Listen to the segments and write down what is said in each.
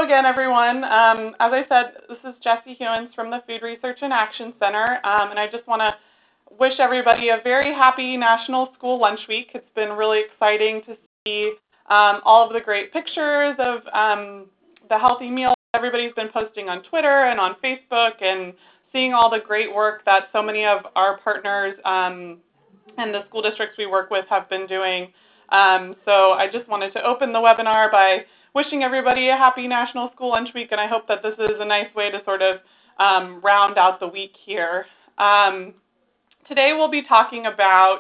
again, everyone. As I said, this is Jessie Hewins from the Food Research and Action Center, and I just want to wish everybody a very happy National School Lunch Week. It's been really exciting to see all of the great pictures of the healthy meals everybody's been posting on Twitter and on Facebook, and seeing all the great work that so many of our partners and the school districts we work with have been doing. So I just wanted to open the webinar by wishing everybody a happy National School Lunch Week, and I hope that this is a nice way to sort of round out the week here. Today we'll be talking about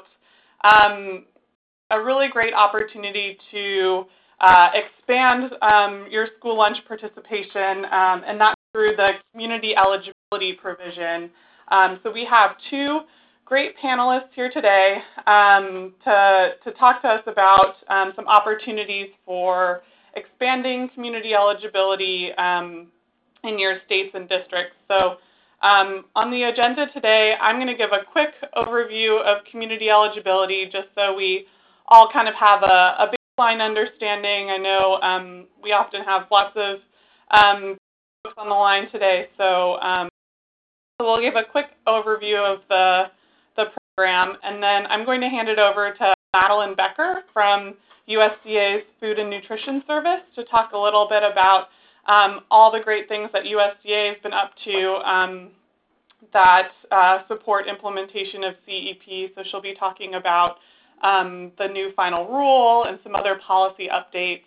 a really great opportunity to expand your school lunch participation, and that's through the community eligibility provision. So we have two great panelists here today to talk to us about some opportunities for expanding community eligibility in your states and districts. So on the agenda today, I'm going to give a quick overview of community eligibility just so we all kind of have a baseline understanding. I know we often have lots of folks on the line today, so we'll give a quick overview of the program, and then I'm going to hand it over to Madeline Becker from USDA's Food and Nutrition Service to talk a little bit about all the great things that USDA has been up to that support implementation of CEP. So she'll be talking about the new final rule and some other policy updates.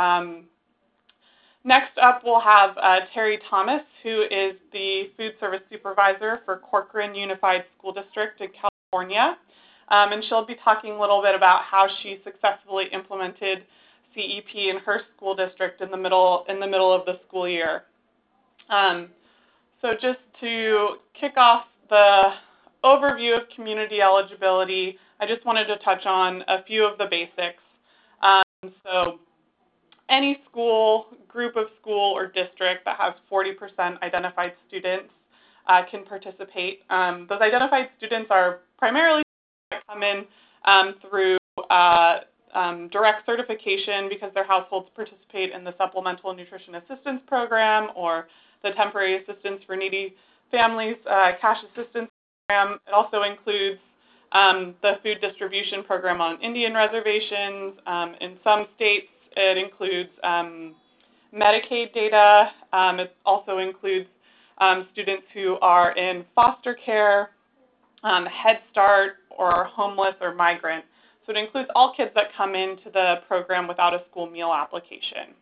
Next up, we'll have Terry Thomas, who is the Food Service Supervisor for Corcoran Unified School District in California. And she'll be talking a little bit about how she successfully implemented CEP in her school district in the middle of the school year. So just to kick off the overview of community eligibility, I just wanted to touch on a few of the basics. So any school, group of school, or district that has 40% identified students can participate. Those identified students are primarily come in through direct certification because their households participate in the Supplemental Nutrition Assistance Program or the Temporary Assistance for Needy Families Cash Assistance Program. It also includes the Food Distribution Program on Indian reservations. In some states, it includes Medicaid data. It also includes students who are in foster care, Head Start, or homeless or migrant. So it includes all kids that come into the program without a school meal application.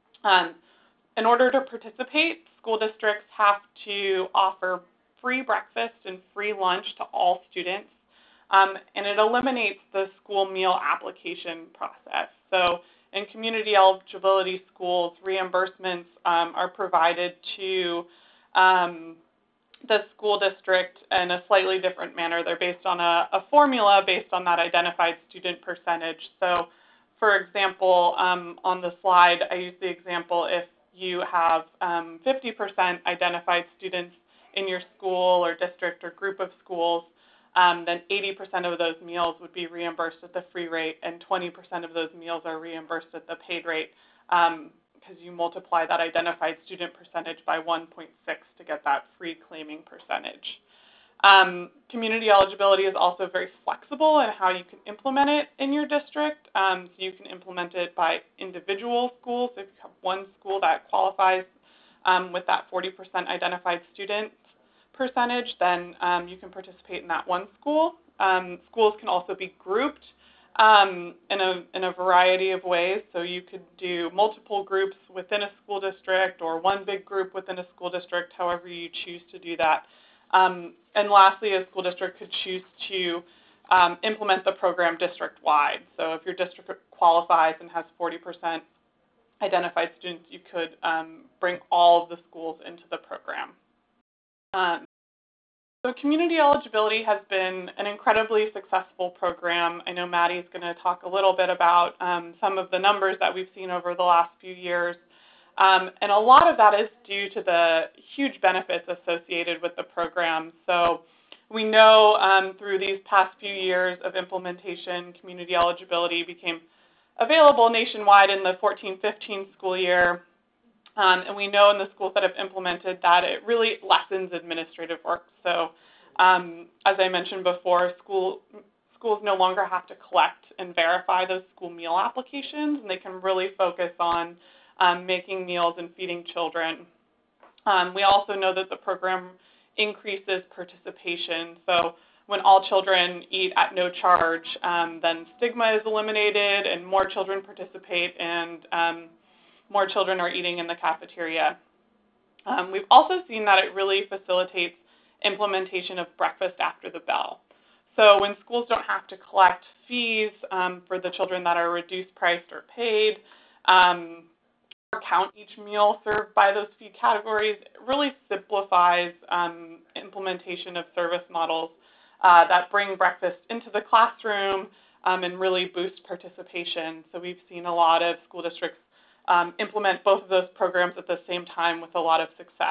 In order to participate, school districts have to offer free breakfast and free lunch to all students, and it eliminates the school meal application process. So in community eligibility schools, reimbursements are provided to the school district in a slightly different manner. They're based on a formula based on that identified student percentage. So, for example, on the slide, I use the example if you have 50% identified students in your school or district or group of schools, then 80% of those meals would be reimbursed at the free rate, and 20% of those meals are reimbursed at the paid rate, because you multiply that identified student percentage by 1.6 to get that free claiming percentage. Community eligibility is also very flexible in how you can implement it in your district. So you can implement it by individual schools. If you have one school that qualifies with that 40% identified student percentage, then you can participate in that one school. Schools can also be grouped in a variety of ways. So you could do multiple groups within a school district or one big group within a school district, however you choose to do that. And lastly, a school district could choose to implement the program district-wide. So if your district qualifies and has 40% identified students, you could bring all of the schools into the program. So community eligibility has been an incredibly successful program. I know Maddie's going to talk a little bit about some of the numbers that we've seen over the last few years. And a lot of that is due to the huge benefits associated with the program. So we know through these past few years of implementation, community eligibility became available nationwide in the 14-15 school year. And we know in the schools that have implemented that it really lessens administrative work. So as I mentioned before, schools no longer have to collect and verify those school meal applications, and they can really focus on making meals and feeding children. We also know that the program increases participation. So when all children eat at no charge, then stigma is eliminated and more children participate, and more children are eating in the cafeteria. We've also seen that it really facilitates implementation of breakfast after the bell. So when schools don't have to collect fees for the children that are reduced priced or paid, or count each meal served by those fee categories, it really simplifies implementation of service models that bring breakfast into the classroom and really boost participation. So we've seen a lot of school districts implement both of those programs at the same time with a lot of success.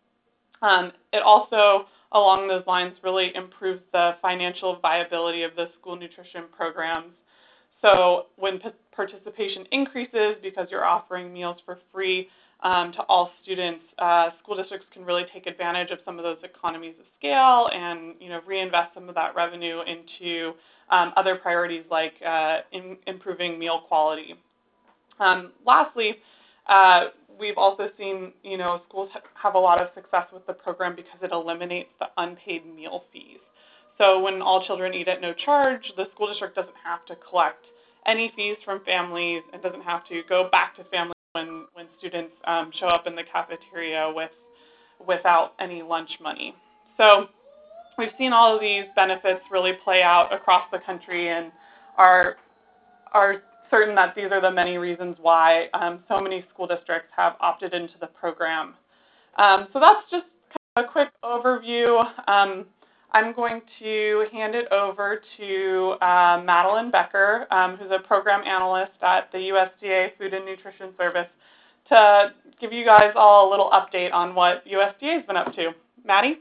It also, along those lines, really improves the financial viability of the school nutrition programs. So when participation increases because you're offering meals for free to all students, school districts can really take advantage of some of those economies of scale and reinvest some of that revenue into other priorities like improving meal quality. Lastly, we've also seen schools have a lot of success with the program because it eliminates the unpaid meal fees. So when all children eat at no charge, the school district doesn't have to collect any fees from families and doesn't have to go back to families when students show up in the cafeteria without any lunch money. So we've seen all of these benefits really play out across the country and are certain that these are the many reasons why so many school districts have opted into the program. So that's just kind of a quick overview. I'm going to hand it over to Madeline Becker, who's a program analyst at the USDA Food and Nutrition Service, to give you guys all a little update on what USDA has been up to. Maddie?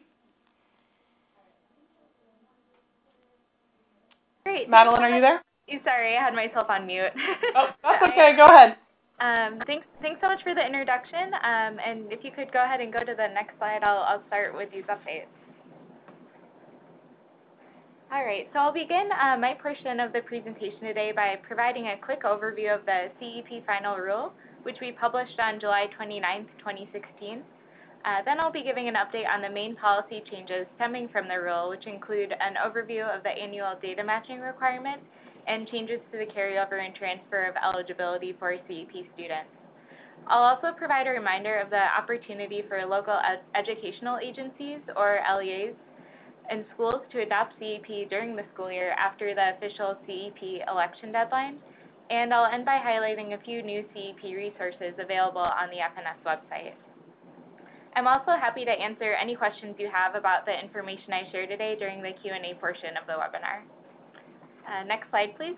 Great. Madeline, are you there? Sorry, I had myself on mute. Oh, that's okay. Go ahead. Thanks so much for the introduction. And if you could go ahead and go to the next slide, I'll start with these updates. All right, so I'll begin my portion of the presentation today by providing a quick overview of the CEP final rule, which we published on July 29, 2016. Then I'll be giving an update on the main policy changes stemming from the rule, which include an overview of the annual data matching requirement and changes to the carryover and transfer of eligibility for CEP students. I'll also provide a reminder of the opportunity for local educational agencies, or LEAs, and schools to adopt CEP during the school year after the official CEP election deadline. And I'll end by highlighting a few new CEP resources available on the FNS website. I'm also happy to answer any questions you have about the information I share today during the Q&A portion of the webinar. Next slide, please.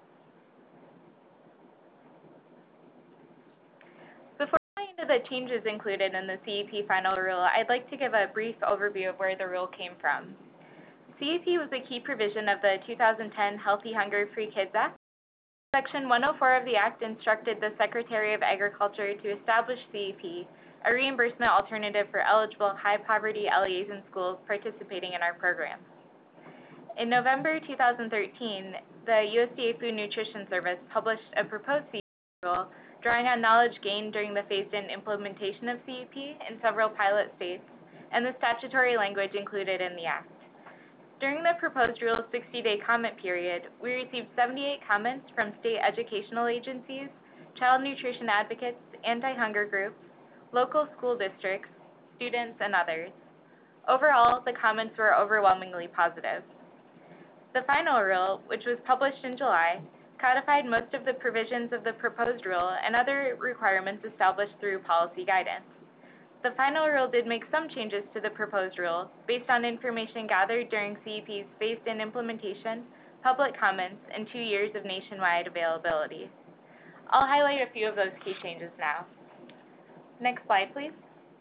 Before going into the changes included in the CEP final rule, I'd like to give a brief overview of where the rule came from. CEP was a key provision of the 2010 Healthy Hunger Free Kids Act. Section 104 of the Act instructed the Secretary of Agriculture to establish CEP, a reimbursement alternative for eligible high-poverty LEAs in schools participating in our program. In November 2013, the USDA Food Nutrition Service published a proposed CEP rule drawing on knowledge gained during the phased-in implementation of CEP in several pilot states and the statutory language included in the Act. During the proposed rule's 60-day comment period, we received 78 comments from state educational agencies, child nutrition advocates, anti-hunger groups, local school districts, students, and others. Overall, the comments were overwhelmingly positive. The final rule, which was published in July, codified most of the provisions of the proposed rule and other requirements established through policy guidance. The final rule did make some changes to the proposed rule based on information gathered during CEP's phased-in implementation, public comments, and 2 years of nationwide availability. I'll highlight a few of those key changes now. Next slide, please.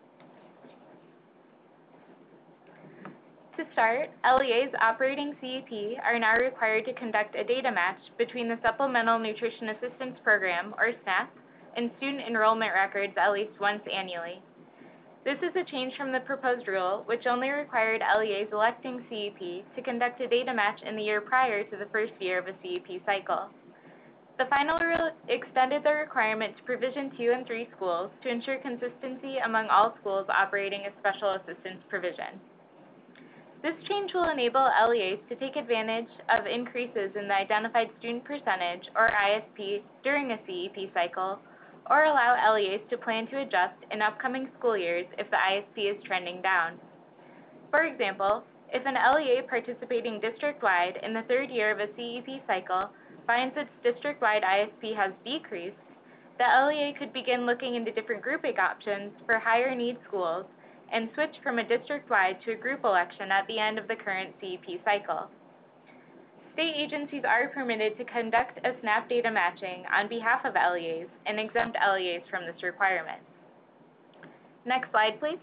To start, LEAs operating CEP are now required to conduct a data match between the Supplemental Nutrition Assistance Program, or SNAP, and student enrollment records at least once annually. This is a change from the proposed rule, which only required LEAs electing CEP to conduct a data match in the year prior to the first year of a CEP cycle. The final rule extended the requirement to Provision 2 and 3 schools to ensure consistency among all schools operating a special assistance provision. This change will enable LEAs to take advantage of increases in the identified student percentage, or ISP, during a CEP cycle, or allow LEAs to plan to adjust in upcoming school years if the ISP is trending down. For example, if an LEA participating district-wide in the third year of a CEP cycle finds its district-wide ISP has decreased, the LEA could begin looking into different grouping options for higher need schools and switch from a district-wide to a group election at the end of the current CEP cycle. State agencies are permitted to conduct a SNAP data matching on behalf of LEAs and exempt LEAs from this requirement. Next slide, please.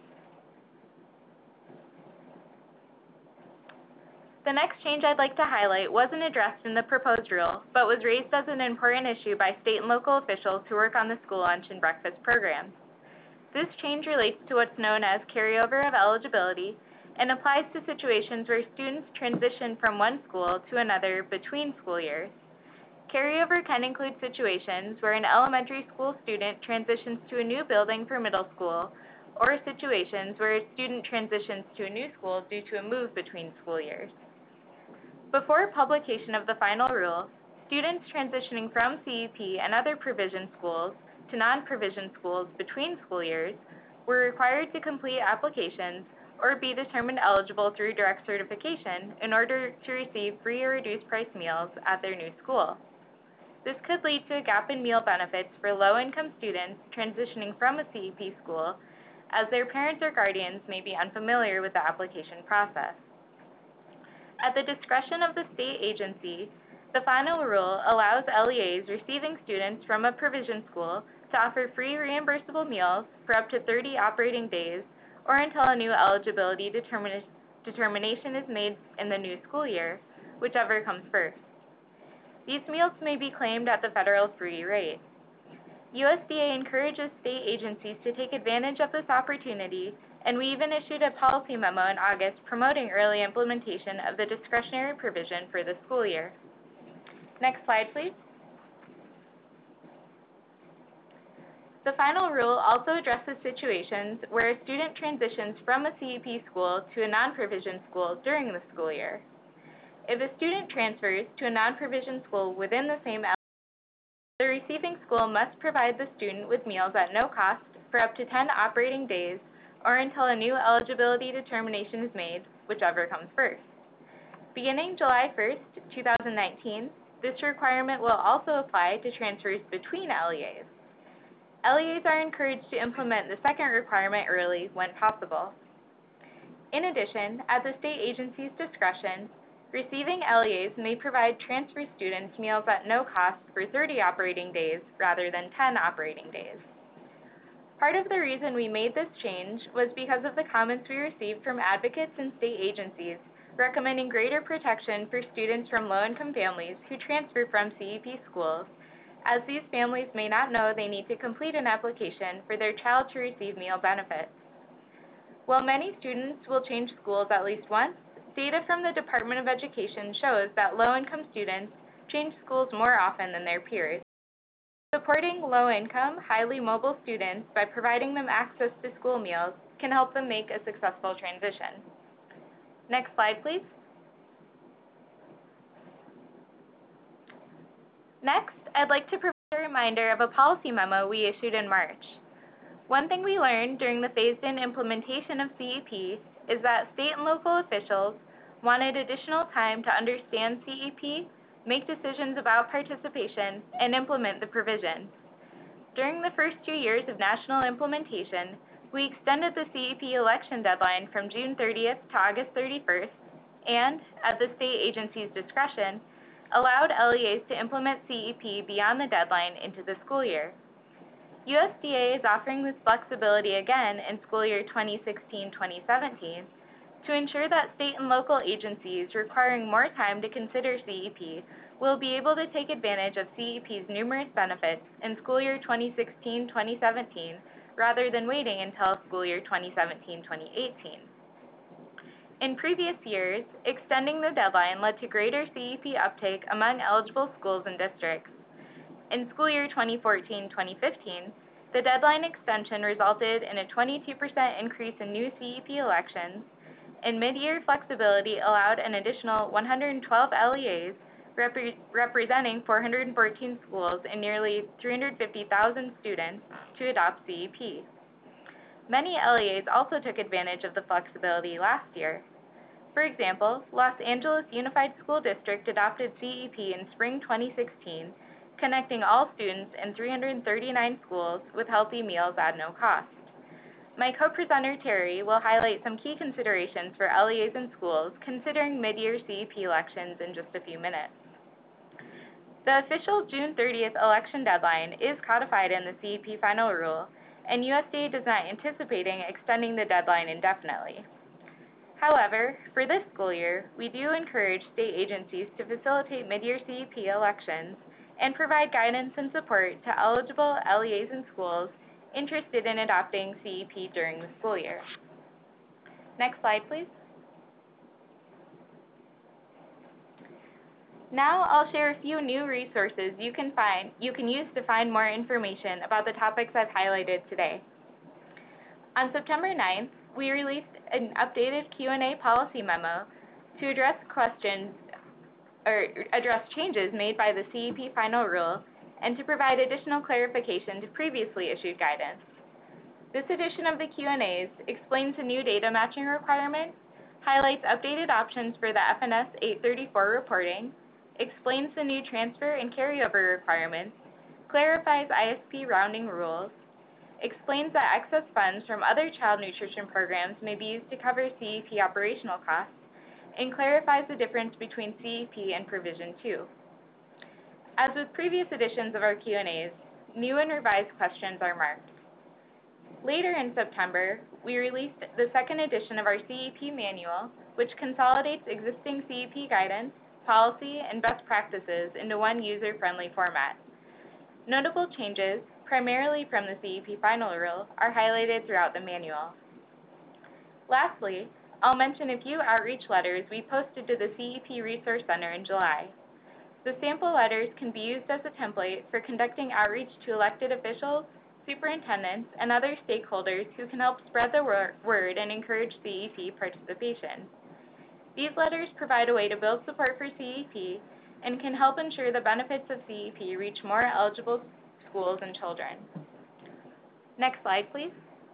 The next change I'd like to highlight wasn't addressed in the proposed rule, but was raised as an important issue by state and local officials who work on the school lunch and breakfast programs. This change relates to what's known as carryover of eligibility and applies to situations where students transition from one school to another between school years. Carryover can include situations where an elementary school student transitions to a new building for middle school, or situations where a student transitions to a new school due to a move between school years. Before publication of the final rule, students transitioning from CEP and other provision schools to non-provision schools between school years were required to complete applications or be determined eligible through direct certification in order to receive free or reduced price meals at their new school. This could lead to a gap in meal benefits for low-income students transitioning from a CEP school, as their parents or guardians may be unfamiliar with the application process. At the discretion of the state agency, the final rule allows LEAs receiving students from a provision school to offer free reimbursable meals for up to 30 operating days or until a new eligibility determination is made in the new school year, whichever comes first. These meals may be claimed at the federal free rate. USDA encourages state agencies to take advantage of this opportunity, and we even issued a policy memo in August promoting early implementation of the discretionary provision for the school year. Next slide, please. The final rule also addresses situations where a student transitions from a CEP school to a non-provision school during the school year. If a student transfers to a non-provision school within the same LEA, the receiving school must provide the student with meals at no cost for up to 10 operating days or until a new eligibility determination is made, whichever comes first. Beginning July 1st, 2019, this requirement will also apply to transfers between LEAs. LEAs are encouraged to implement the second requirement early when possible. In addition, at the state agency's discretion, receiving LEAs may provide transfer students meals at no cost for 30 operating days rather than 10 operating days. Part of the reason we made this change was because of the comments we received from advocates and state agencies recommending greater protection for students from low-income families who transfer from CEP schools, as these families may not know they need to complete an application for their child to receive meal benefits. While many students will change schools at least once, data from the Department of Education shows that low-income students change schools more often than their peers. Supporting low-income, highly mobile students by providing them access to school meals can help them make a successful transition. Next slide, please. Next, I'd like to provide a reminder of a policy memo we issued in March. One thing we learned during the phased-in implementation of CEP is that state and local officials wanted additional time to understand CEP, make decisions about participation, and implement the provisions. During the first 2 years of national implementation, we extended the CEP election deadline from June 30th to August 31st, and, at the state agency's discretion, allowed LEAs to implement CEP beyond the deadline into the school year. USDA is offering this flexibility again in school year 2016-2017 to ensure that state and local agencies requiring more time to consider CEP will be able to take advantage of CEP's numerous benefits in school year 2016-2017 rather than waiting until school year 2017-2018. In previous years, extending the deadline led to greater CEP uptake among eligible schools and districts. In school year 2014-2015, the deadline extension resulted in a 22% increase in new CEP elections, and mid-year flexibility allowed an additional 112 LEAs representing 414 schools and nearly 350,000 students to adopt CEP. Many LEAs also took advantage of the flexibility last year. For example, Los Angeles Unified School District adopted CEP in spring 2016, connecting all students in 339 schools with healthy meals at no cost. My co-presenter Terry will highlight some key considerations for LEAs in schools considering mid-year CEP elections in just a few minutes. The official June 30th election deadline is codified in the CEP final rule, and USDA does not anticipate extending the deadline indefinitely. However, for this school year, we do encourage state agencies to facilitate mid-year CEP elections and provide guidance and support to eligible LEAs in schools interested in adopting CEP during the school year. Next slide, please. Now I'll share a few new resources you can use to find more information about the topics I've highlighted today. On September 9th, we released an updated Q&A policy memo to address changes made by the CEP final rule and to provide additional clarification to previously issued guidance. This edition of the Q&As explains the new data matching requirement, highlights updated options for the FNS 834 reporting, explains the new transfer and carryover requirements, clarifies ISP rounding rules, explains that excess funds from other child nutrition programs may be used to cover CEP operational costs, and clarifies the difference between CEP and Provision 2. As with previous editions of our Q&As, new and revised questions are marked. Later in September, we released the second edition of our CEP manual, which consolidates existing CEP guidance, policy, and best practices into one user-friendly format. Notable changes, primarily from the CEP final rule, are highlighted throughout the manual. Lastly, I'll mention a few outreach letters we posted to the CEP Resource Center in July. The sample letters can be used as a template for conducting outreach to elected officials, superintendents, and other stakeholders who can help spread the word and encourage CEP participation. These letters provide a way to build support for CEP and can help ensure the benefits of CEP reach more eligible schools and children. Next slide, please.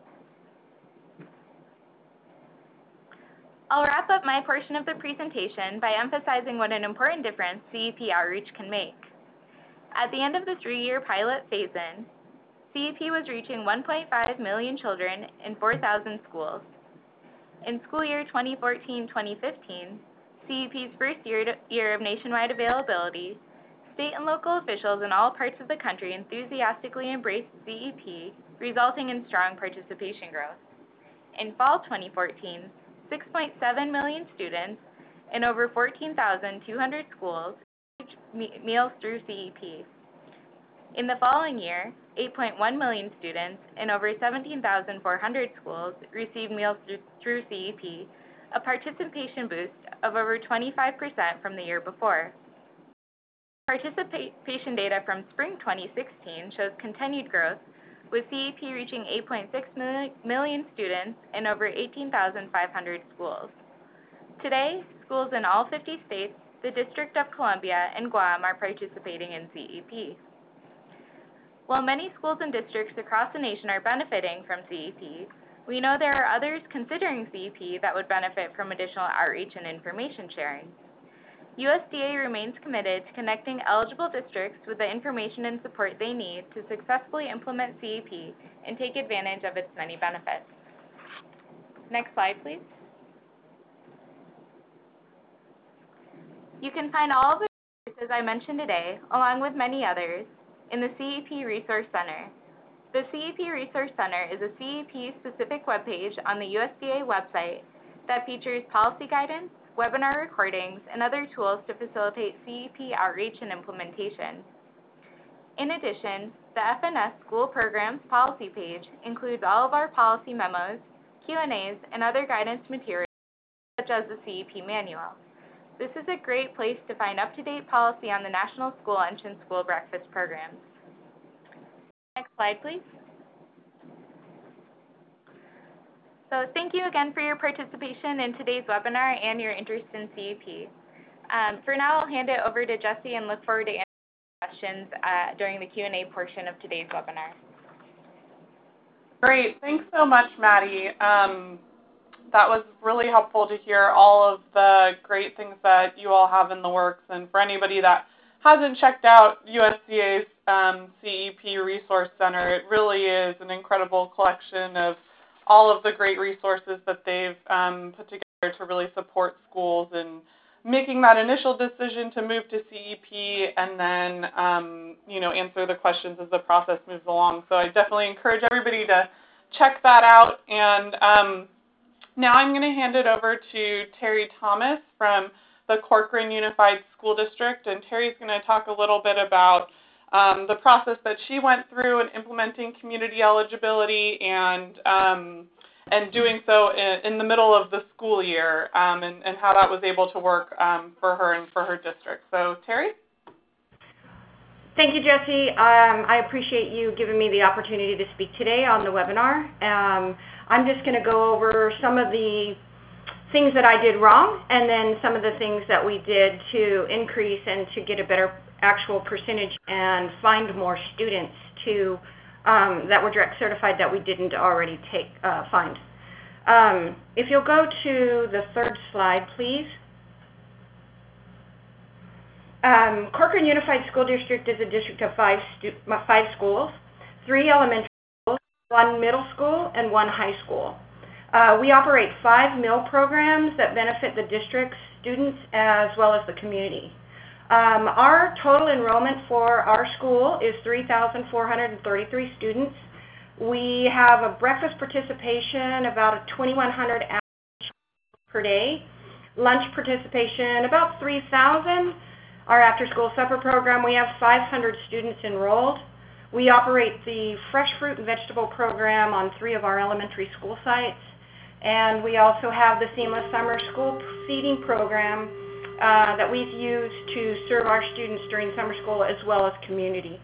I'll wrap up my portion of the presentation by emphasizing what an important difference CEP outreach can make. At the end of the 3-year pilot phase-in, CEP was reaching 1.5 million children in 4,000 schools. In school year 2014-2015, CEP's first year of nationwide availability, state and local officials in all parts of the country enthusiastically embraced CEP, resulting in strong participation growth. In fall 2014, 6.7 million students in over 14,200 schools received meals through CEP. In the following year, 8.1 million students in over 17,400 schools received meals through CEP, a participation boost of over 25% from the year before. Participation data from spring 2016 shows continued growth, with CEP reaching 8.6 million students in over 18,500 schools. Today, schools in all 50 states, the District of Columbia, and Guam are participating in CEP. While many schools and districts across the nation are benefiting from CEP, we know there are others considering CEP that would benefit from additional outreach and information sharing. USDA remains committed to connecting eligible districts with the information and support they need to successfully implement CEP and take advantage of its many benefits. Next slide, please. You can find all of the resources I mentioned today, along with many others, in the CEP Resource Center. The CEP Resource Center is a CEP-specific webpage on the USDA website that features policy guidance, webinar recordings, and other tools to facilitate CEP outreach and implementation. In addition, the FNS School Programs Policy page includes all of our policy memos, Q&As, and other guidance materials, such as the CEP manual. This is a great place to find up-to-date policy on the National School Lunch and School Breakfast programs. Next slide, please. So thank you again for your participation in today's webinar and your interest in CEP. For now, I'll hand it over to Jesse and look forward to answering questions during the Q&A portion of today's webinar. Great. Thanks so much, Maddie. That was really helpful to hear all of the great things that you all have in the works. And for anybody that hasn't checked out USDA's CEP Resource Center, it really is an incredible collection of all of the great resources that they've put together to really support schools in making that initial decision to move to CEP and then, answer the questions as the process moves along. So I definitely encourage everybody to check that out. And now I'm going to hand it over to Terry Thomas from the Corcoran Unified School District. And Terry's going to talk a little bit about the process that she went through in implementing community eligibility and doing so in the middle of the school year and how that was able to work for her and for her district. So, Terry? Thank you, Jesse. I appreciate you giving me the opportunity to speak today on the webinar. I'm just going to go over some of the things that I did wrong and then some of the things that we did to increase and to get a better actual percentage and find more students to that were direct certified that we didn't already find. If you'll go to the third slide, please. Corcoran Unified School District is a district of five schools, 3 elementary schools, 1 middle school, and 1 high school. We operate 5 meal programs that benefit the district's students as well as the community. Our total enrollment for our school is 3,433 students. We have a breakfast participation about 2,100 per day, lunch participation about 3,000. Our after-school supper program, we have 500 students enrolled. We operate the fresh fruit and vegetable program on 3 of our elementary school sites. And we also have the Seamless Summer School Feeding program that we've used to serve our students during summer school as well as community.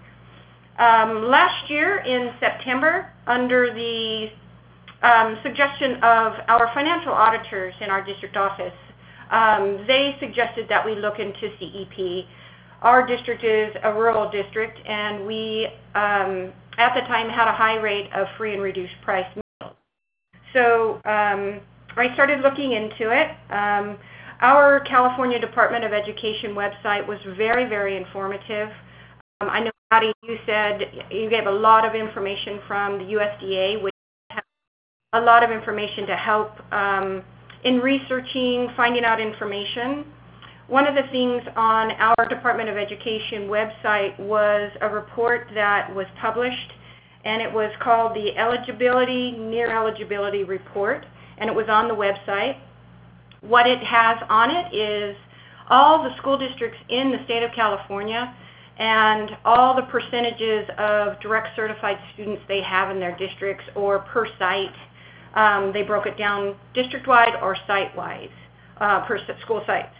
Last year in September, under the suggestion of our financial auditors in our district office, they suggested that we look into CEP. Our district is a rural district, and we, at the time, had a high rate of free and reduced price meals. So I started looking into it. Our California Department of Education website was very, very informative. I know, Maddie, you said you gave a lot of information from the USDA, which has a lot of information to help in researching, finding out information. One of the things on our Department of Education website was a report that was published, and it was called the Near Eligibility Report, and it was on the website. What it has on it is all the school districts in the state of California and all the percentages of direct certified students they have in their districts or per site. They broke it down district-wide or site-wise, per school sites.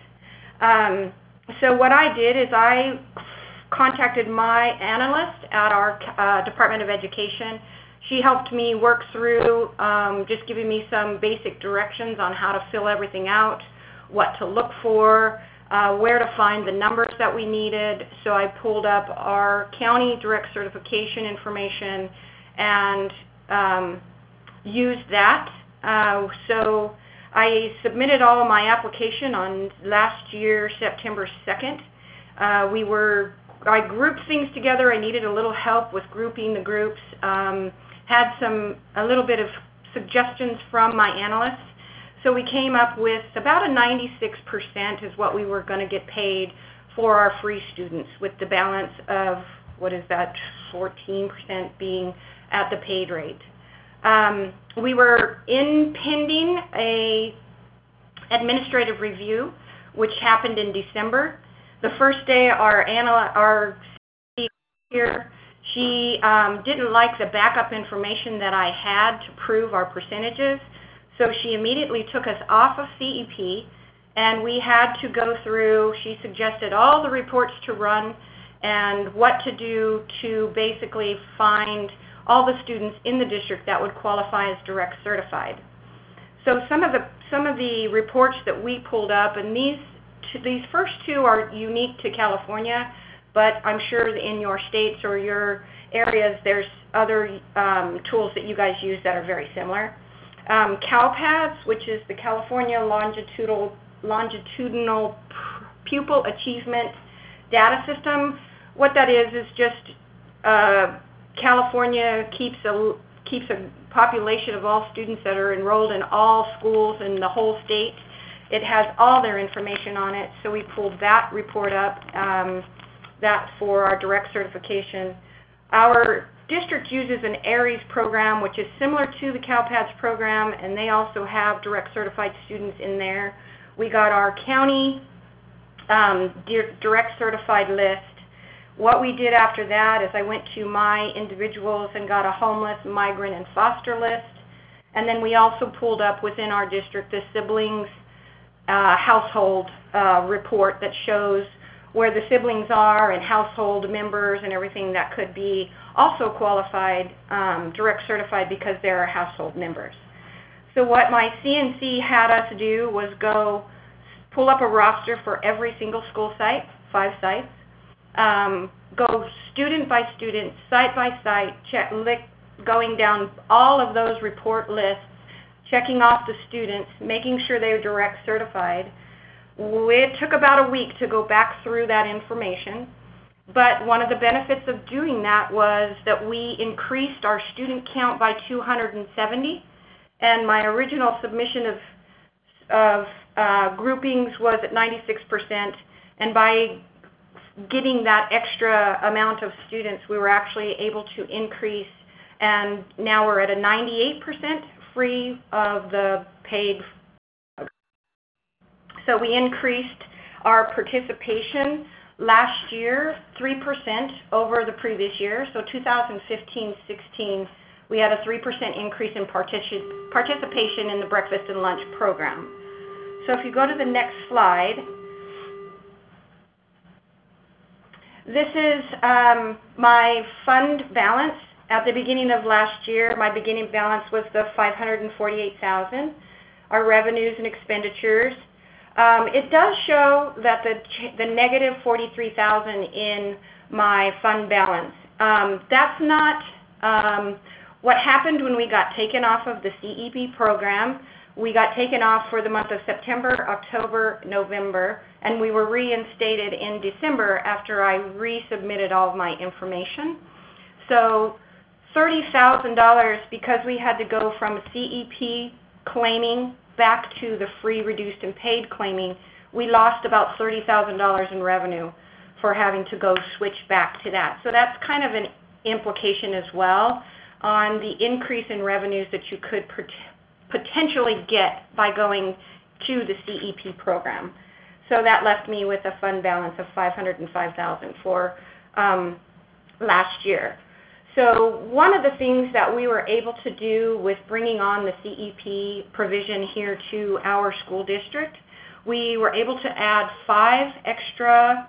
So what I did is I contacted my analyst at our Department of Education. She helped me work through just giving me some basic directions on how to fill everything out, what to look for, where to find the numbers that we needed. So I pulled up our county direct certification information and used that. So I submitted all of my application on last year, September 2nd. I grouped things together. I needed a little help with grouping the groups. Had a little bit of suggestions from my analysts. So we came up with about a 96% is what we were going to get paid for our free students, with the balance of, 14% being at the paid rate. We were pending a administrative review, which happened in December. The first day, our here, she didn't like the backup information that I had to prove our percentages, so she immediately took us off of CEP, and we had to go through, she suggested all the reports to run and what to do to basically find all the students in the district that would qualify as direct certified. So some of the reports that we pulled up, and these first two are unique to California, but I'm sure in your states or your areas there's other tools that you guys use that are very similar. CalPADS, which is the California Longitudinal Pupil Achievement Data System. What that is just California keeps a population of all students that are enrolled in all schools in the whole state. It has all their information on it, so we pulled that report up, that for our direct certification. Our district uses an ARIES program, which is similar to the CalPADS program, and they also have direct certified students in there. We got our county direct certified list. What we did after that is I went to my individuals and got a homeless, migrant, and foster list. And then we also pulled up within our district the siblings household report that shows where the siblings are and household members and everything that could be also qualified, direct certified because they're household members. So what my CNC had us do was go pull up a roster for every single school site, 5 sites, go student by student, site by site, going down all of those report lists, checking off the students, making sure they were direct certified. It took about a week to go back through that information, but one of the benefits of doing that was that we increased our student count by 270, and my original submission of groupings was at 96%, and by getting that extra amount of students, we were actually able to increase, and now we're at a 98% free of the paid. So we increased our participation last year 3% over the previous year. So 2015-16, we had a 3% increase in participation in the breakfast and lunch program. So if you go to the next slide, this is my fund balance. At the beginning of last year, my beginning balance was the $548,000. Our revenues and expenditures. It does show that the negative $43,000 in my fund balance. That's not what happened when we got taken off of the CEP program. We got taken off for the month of September, October, November, and we were reinstated in December after I resubmitted all of my information. So $30,000, because we had to go from CEP claiming back to the free, reduced, and paid claiming, we lost about $30,000 in revenue for having to go switch back to that. So that's kind of an implication as well on the increase in revenues that you could potentially get by going to the CEP program. So that left me with a fund balance of $505,000 for last year. So one of the things that we were able to do with bringing on the CEP provision here to our school district, we were able to add 5 extra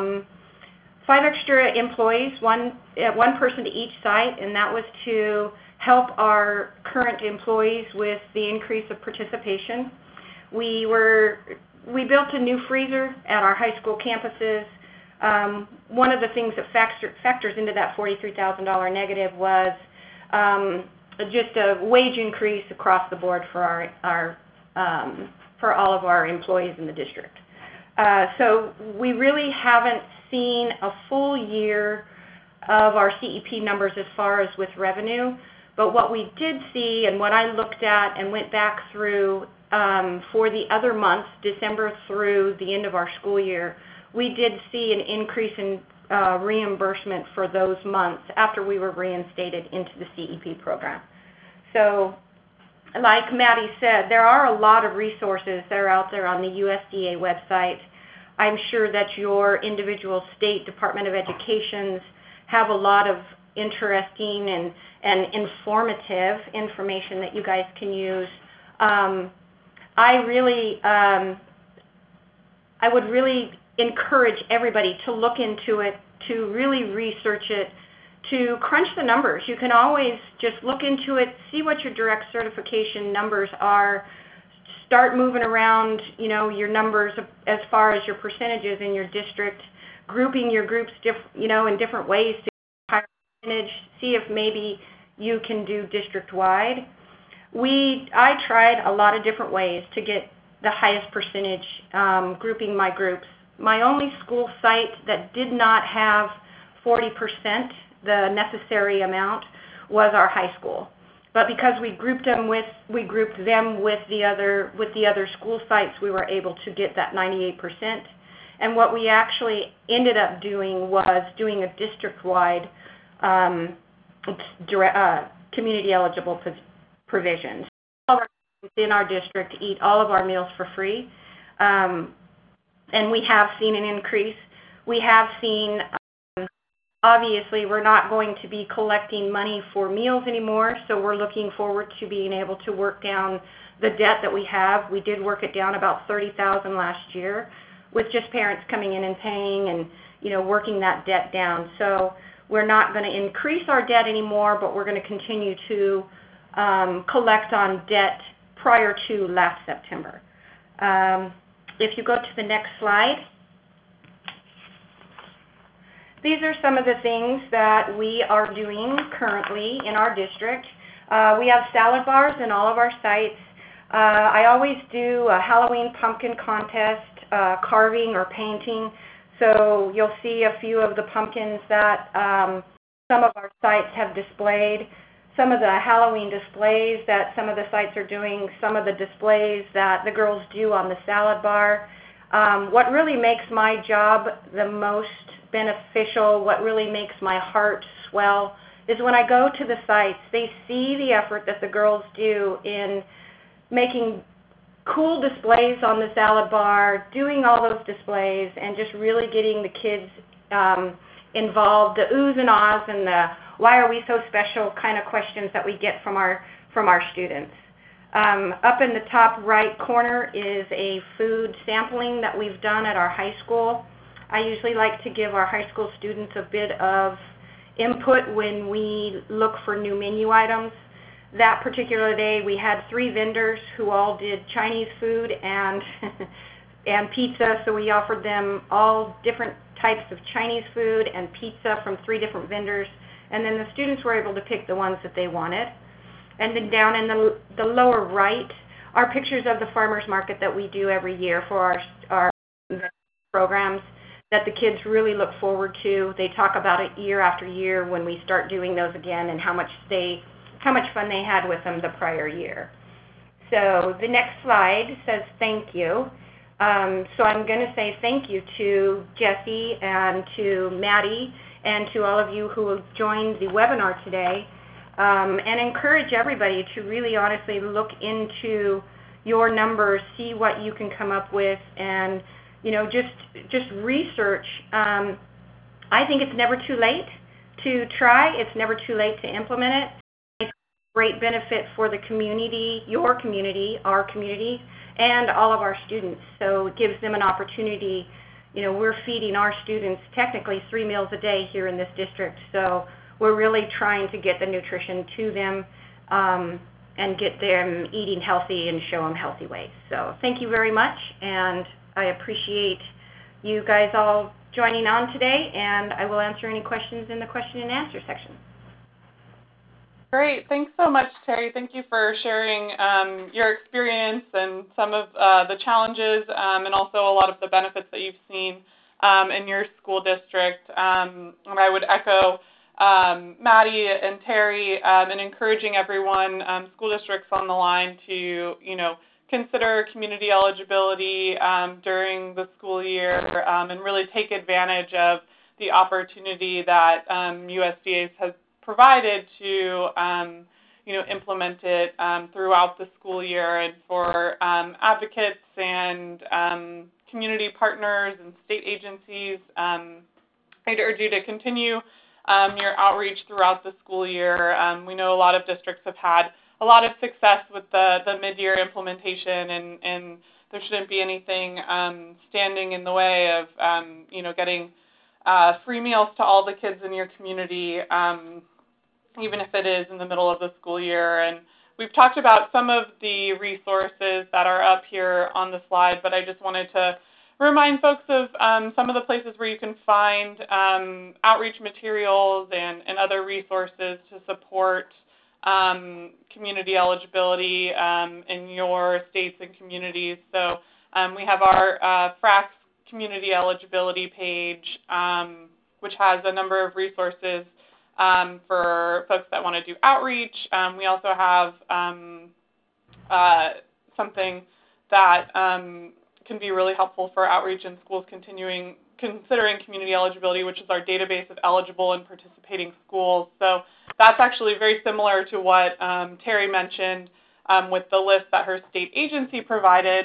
employees, one person to each site, and that was to help our current employees with the increase of participation. We built a new freezer at our high school campuses. One of the things that factors into that $43,000 negative was just a wage increase across the board for for all of our employees in the district. So we really haven't seen a full year of our CEP numbers as far as with revenue, but what we did see and what I looked at and went back through for the other months, December through the end of our school year, we did see an increase in reimbursement for those months after we were reinstated into the CEP program. So like Maddie said, there are a lot of resources that are out there on the USDA website. I'm sure that your individual state Department of Educations have a lot of interesting and informative information that you guys can use. I would really encourage everybody to look into it, to really research it, to crunch the numbers. You can always just look into it, see what your direct certification numbers are, start moving around, your numbers as far as your percentages in your district, grouping your groups, in different ways to get a higher percentage, see if maybe you can do district-wide. I tried a lot of different ways to get the highest percentage, grouping my groups. My only school site that did not have 40%, the necessary amount, was our high school. But because we grouped them with the other school sites, we were able to get that 98%. And what we actually ended up doing was doing a district-wide community eligible provision. All of our students in our district eat all of our meals for free, and we have seen an increase. We have seen, obviously, we're not going to be collecting money for meals anymore, so we're looking forward to being able to work down the debt that we have. We did work it down about $30,000 last year with just parents coming in and paying and working that debt down. So we're not going to increase our debt anymore, but we're going to continue to collect on debt prior to last September. If you go to the next slide, these are some of the things that we are doing currently in our district. We have salad bars in all of our sites. I always do a Halloween pumpkin contest, carving or painting. So you'll see a few of the pumpkins that some of our sites have displayed, some of the Halloween displays that some of the sites are doing, some of the displays that the girls do on the salad bar. What really makes my job the most beneficial, what really makes my heart swell, is when I go to the sites, they see the effort that the girls do in making cool displays on the salad bar, doing all those displays, and just really getting the kids involved, the oohs and ahs and the why are we so special kind of questions that we get from our students. Up in the top right corner is a food sampling that we've done at our high school. I usually like to give our high school students a bit of input when we look for new menu items. That particular day we had 3 vendors who all did Chinese food and pizza, so we offered them all different types of Chinese food and pizza from 3 different vendors, and then the students were able to pick the ones that they wanted. And then down in the lower right are pictures of the farmers market that we do every year for our programs that the kids really look forward to. They talk about it year after year when we start doing those again and how much fun they had with them the prior year. So the next slide says thank you. So I'm going to say thank you to Jesse and to Maddie and to all of you who have joined the webinar today, and encourage everybody to really honestly look into your numbers, see what you can come up with, and just research. I think it's never too late to try. It's never too late to implement it. It's a great benefit for the community, your community, our community, and all of our students. So it gives them an opportunity. We're feeding our students technically 3 meals a day here in this district. So we're really trying to get the nutrition to them and get them eating healthy and show them healthy ways. So thank you very much, and I appreciate you guys all joining on today, and I will answer any questions in the question and answer section. Great. Thanks so much, Terry. Thank you for sharing your experience and some of the challenges and also a lot of the benefits that you've seen in your school district. And I would echo Maddie and Terry in encouraging everyone, school districts on the line, to consider community eligibility during the school year and really take advantage of the opportunity that USDA has provided to implement it throughout the school year. And for advocates and community partners and state agencies, I'd urge you to continue your outreach throughout the school year. We know a lot of districts have had a lot of success with the mid-year implementation, and there shouldn't be anything standing in the way of, getting free meals to all the kids in your community, even if it is in the middle of the school year. And we've talked about some of the resources that are up here on the slide, but I just wanted to remind folks of some of the places where you can find outreach materials and other resources to support community eligibility in your states and communities. So we have our FRACS community eligibility page, which has a number of resources for folks that want to do outreach. We also have something that can be really helpful for outreach in schools considering community eligibility, which is our database of eligible and participating schools. So that's actually very similar to what Terry mentioned with the list that her state agency provided.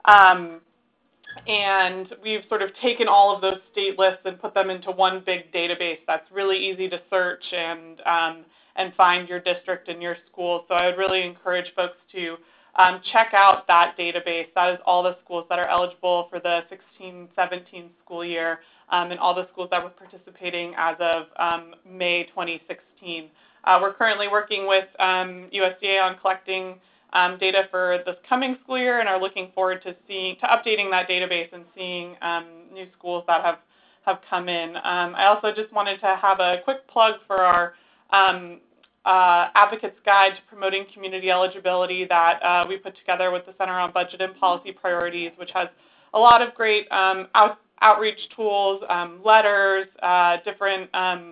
And we've sort of taken all of those state lists and put them into one big database that's really easy to search and find your district and your school. So I would really encourage folks to check out that database. That is all the schools that are eligible for the 16-17 school year and all the schools that were participating as of May 2016. We're currently working with USDA on collecting data for this coming school year and are looking forward to updating that database and seeing new schools that have come in. I also just wanted to have a quick plug for our Advocates Guide to Promoting Community Eligibility that we put together with the Center on Budget and Policy Priorities, which has a lot of great outreach tools, letters, different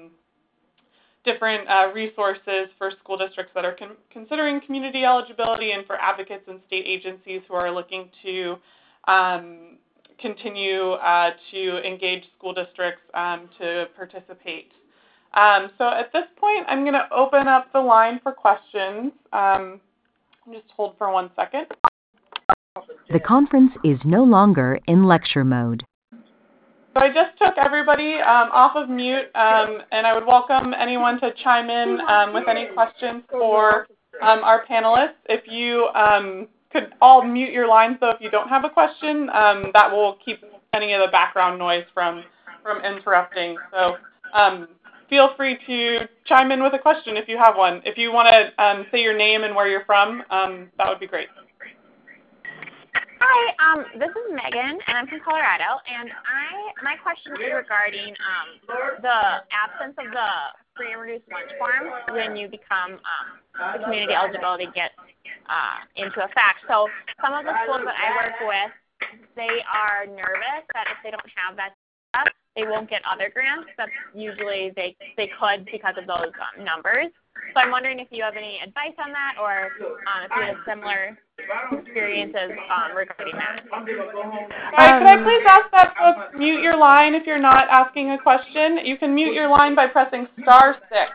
resources for school districts that are considering community eligibility, and for advocates and state agencies who are looking to continue to engage school districts to participate. So at this point, I'm going to open up the line for questions. Just hold for 1 second. The conference is no longer in lecture mode. So I just took everybody off of mute, and I would welcome anyone to chime in with any questions for our panelists. If you could all mute your lines, though, if you don't have a question, that will keep any of the background noise from interrupting. So feel free to chime in with a question if you have one. If you want to say your name and where you're from, that would be great. Hi, this is Megan, and I'm from Colorado, and my question is regarding the absence of the free and reduced lunch forms when you become the community eligibility gets into effect. So some of the schools that I work with, they are nervous that if they don't have that stuff, they won't get other grants. That's usually they could because of those numbers. So I'm wondering if you have any advice on that, or if you have similar experiences regarding that. All right, could I please ask that folks mute your line if you're not asking a question? You can mute your line by pressing *6.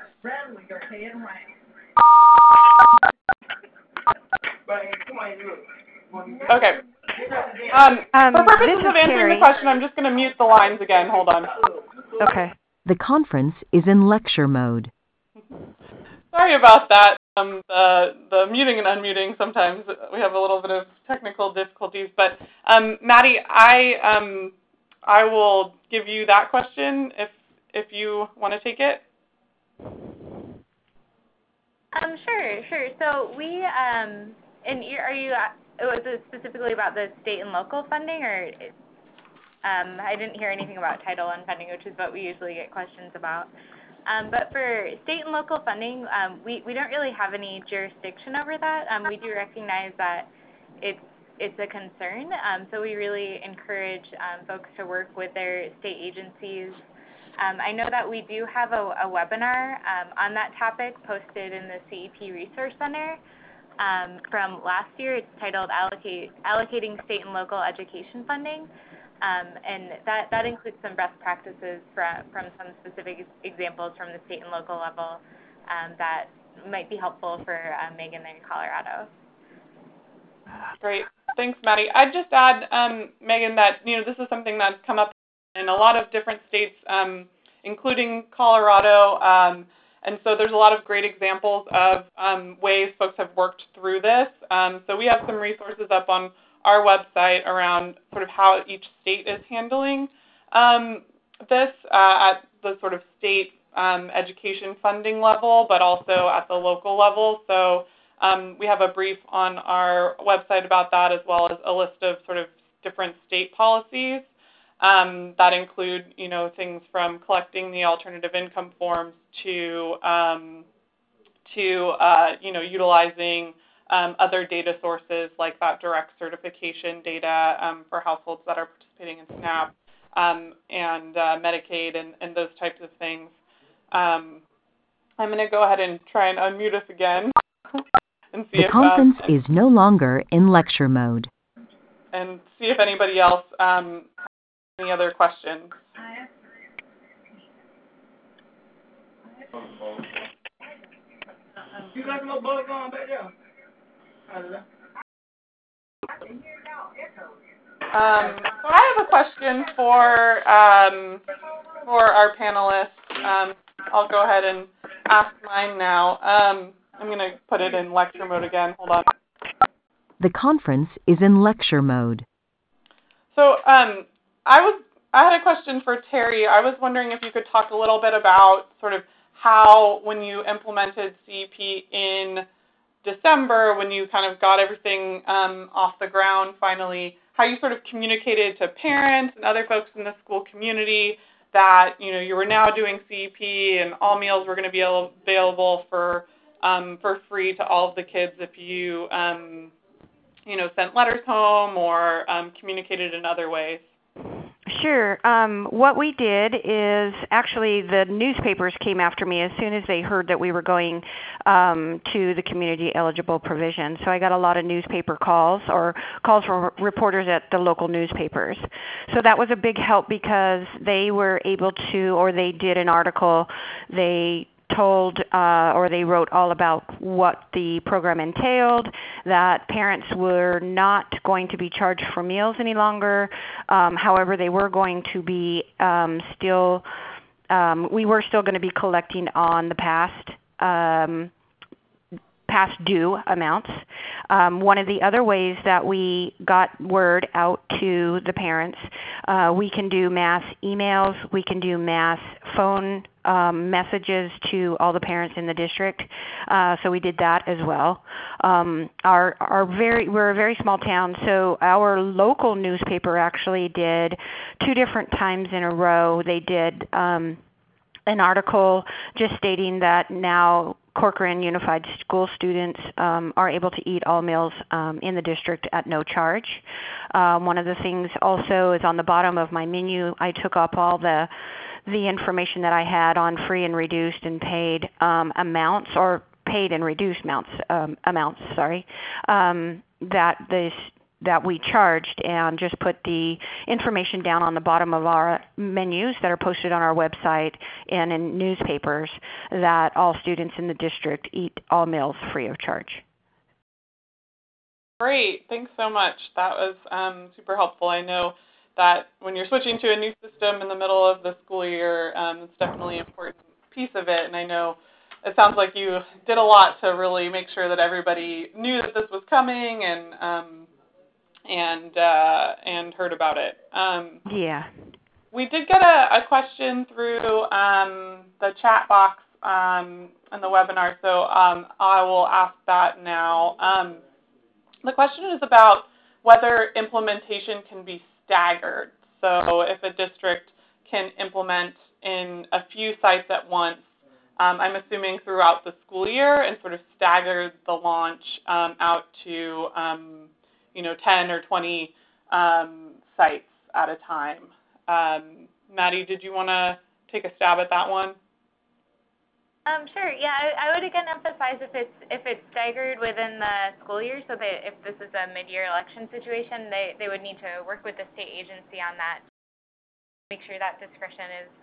Okay. For purposes of answering the question, I'm just going to mute the lines again. Hold on. Okay. The conference is in lecture mode. Sorry about that. The muting and unmuting, sometimes we have a little bit of technical difficulties. But Maddie, I will give you that question if you want to take it. Sure. So we was it specifically about the state and local funding, or I didn't hear anything about Title I funding, which is what we usually get questions about. But for state and local funding, we don't really have any jurisdiction over that. We do recognize that it's a concern, so we really encourage folks to work with their state agencies. I know that we do have a webinar on that topic posted in the CEP Resource Center from last year. It's titled Allocating State and Local Education Funding. And that includes some best practices from some specific examples from the state and local level that might be helpful for Megan there in Colorado. Great. Thanks, Maddie. I'd just add, Megan, that this is something that's come up in a lot of different states, including Colorado, and so there's a lot of great examples of ways folks have worked through this. So we have some resources up on our website around sort of how each state is handling this at the sort of state education funding level, but also at the local level. So we have a brief on our website about that, as well as a list of sort of different state policies that include, things from collecting the alternative income forms to utilizing other data sources like that direct certification data for households that are participating in SNAP and Medicaid and those types of things. I'm going to go ahead and try and unmute us again and see The conference is no longer in lecture mode. And see if anybody else has any other questions. So I have a question for our panelists. I'll go ahead and ask mine now. I'm going to put it in lecture mode again. Hold on. The conference is in lecture mode. So I had a question for Terry. I was wondering if you could talk a little bit about sort of how, when you implemented CEP in December, when you kind of got everything off the ground finally, how you sort of communicated to parents and other folks in the school community that, you were now doing CEP and all meals were going to be available for free to all of the kids if you, sent letters home or communicated in other ways. Sure. What we did is actually the newspapers came after me as soon as they heard that we were going to the community eligible provision. So I got a lot of newspaper calls or calls from reporters at the local newspapers. So that was a big help because they were able to, or they did an article, they told or they wrote all about what the program entailed, that parents were not going to be charged for meals any longer. However, they were going to be we were still going to be collecting on the past due amounts. One of the other ways that we got word out to the parents, we can do mass emails, we can do mass phone messages to all the parents in the district. So we did that as well. We're a very small town, so our local newspaper actually did 2 different times in a row. They did an article just stating that now Corcoran Unified School students are able to eat all meals in the district at no charge. One of the things also is on the bottom of my menu, I took up all the information that I had on free and reduced and paid amounts, or paid and reduced amounts, that we charged, and just put the information down on the bottom of our menus that are posted on our website and in newspapers that all students in the district eat all meals free of charge. Great. Thanks so much. That was super helpful. I know that when you're switching to a new system in the middle of the school year, it's definitely an important piece of it, and I know it sounds like you did a lot to really make sure that everybody knew that this was coming and heard about it. Yeah. We did get a question through the chat box in the webinar, so I will ask that now. The question is about whether implementation can be staggered. So if a district can implement in a few sites at once, I'm assuming throughout the school year, and sort of stagger the launch out to 10 or 20 sites at a time. Maddie, did you want to take a stab at that one? Sure. Yeah, I would again emphasize if it's staggered within the school year, so that if this is a mid-year election situation, they would need to work with the state agency on that, make sure that discretion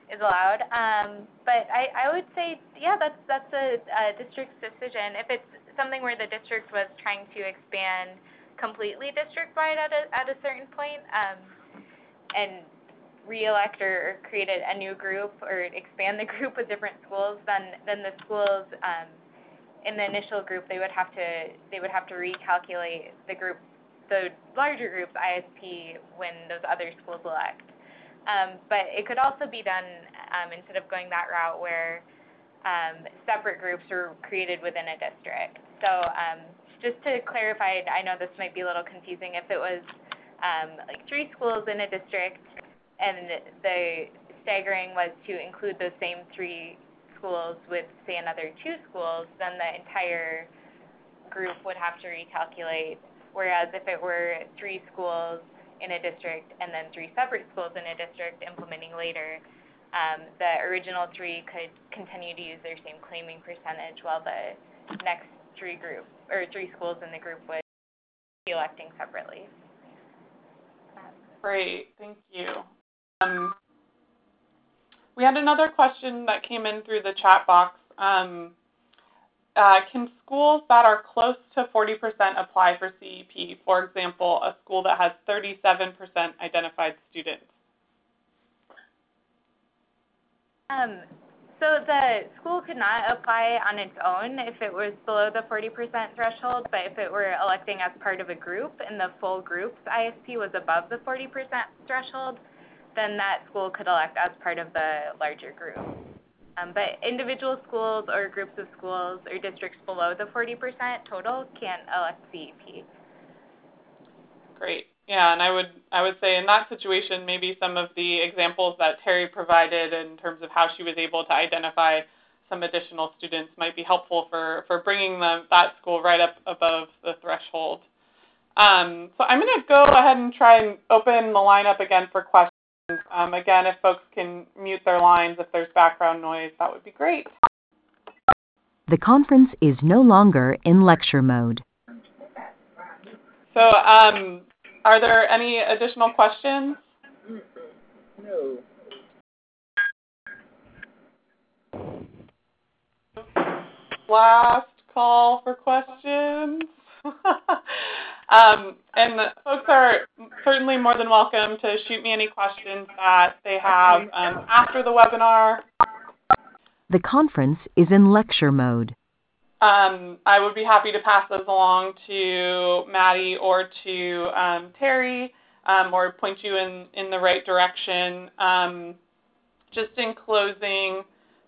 is allowed. But I would say, yeah, that's a district's decision. If it's something where the district was trying to expand completely district-wide at a certain point, and re-elect or create a new group or expand the group with different schools, then the schools in the initial group they would have to recalculate the larger group's ISP when those other schools elect. But it could also be done instead of going that route where separate groups are created within a district. So just to clarify, I know this might be a little confusing. If it was like 3 schools in a district and the staggering was to include those same 3 schools with, say, another 2 schools, then the entire group would have to recalculate. Whereas if it were 3 schools in a district and then 3 separate schools in a district implementing later, the original 3 could continue to use their same claiming percentage while the next 3 schools in the group would be electing separately. Great, thank you. We had another question that came in through the chat box. Can schools that are close to 40% apply for CEP? For example, a school that has 37% identified students. So the school could not apply on its own if it was below the 40% threshold, but if it were electing as part of a group and the full group's ISP was above the 40% threshold, then that school could elect as part of the larger group. But individual schools or groups of schools or districts below the 40% total can't elect CEP. Great. Yeah, and I would say in that situation, maybe some of the examples that Terry provided in terms of how she was able to identify some additional students might be helpful for bringing that school right up above the threshold. So I'm going to go ahead and try and open the line up again for questions. Again, if folks can mute their lines if there's background noise, that would be great. The conference is no longer in lecture mode. So, are there any additional questions? No. Last call for questions. And the folks are certainly more than welcome to shoot me any questions that they have after the webinar. The conference is in lecture mode. I would be happy to pass those along to Maddie or to Terry, or point you in the right direction. Just in closing,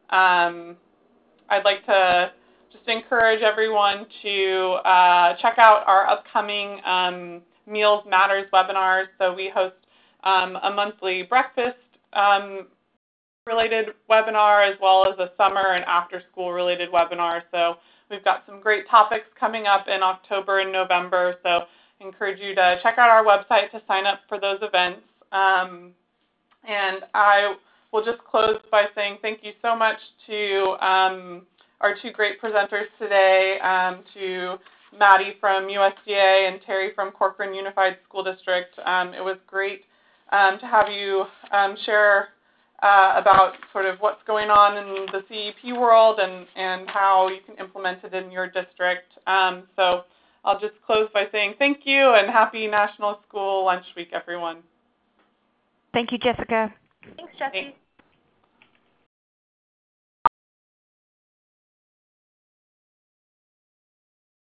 I'd like to just encourage everyone to check out our upcoming Meals Matters webinars. So we host a monthly breakfast related webinar as well as a summer and after school related webinar. So we've got some great topics coming up in October and November. So I encourage you to check out our website to sign up for those events. And I will just close by saying thank you so much to our 2 great presenters today, to Maddie from USDA and Terry from Corcoran Unified School District. It was great to have you share about sort of what's going on in the CEP world and how you can implement it in your district. So I'll just close by saying thank you and happy National School Lunch Week, everyone. Thank you, Jessica. Thanks, Jessie. Thanks.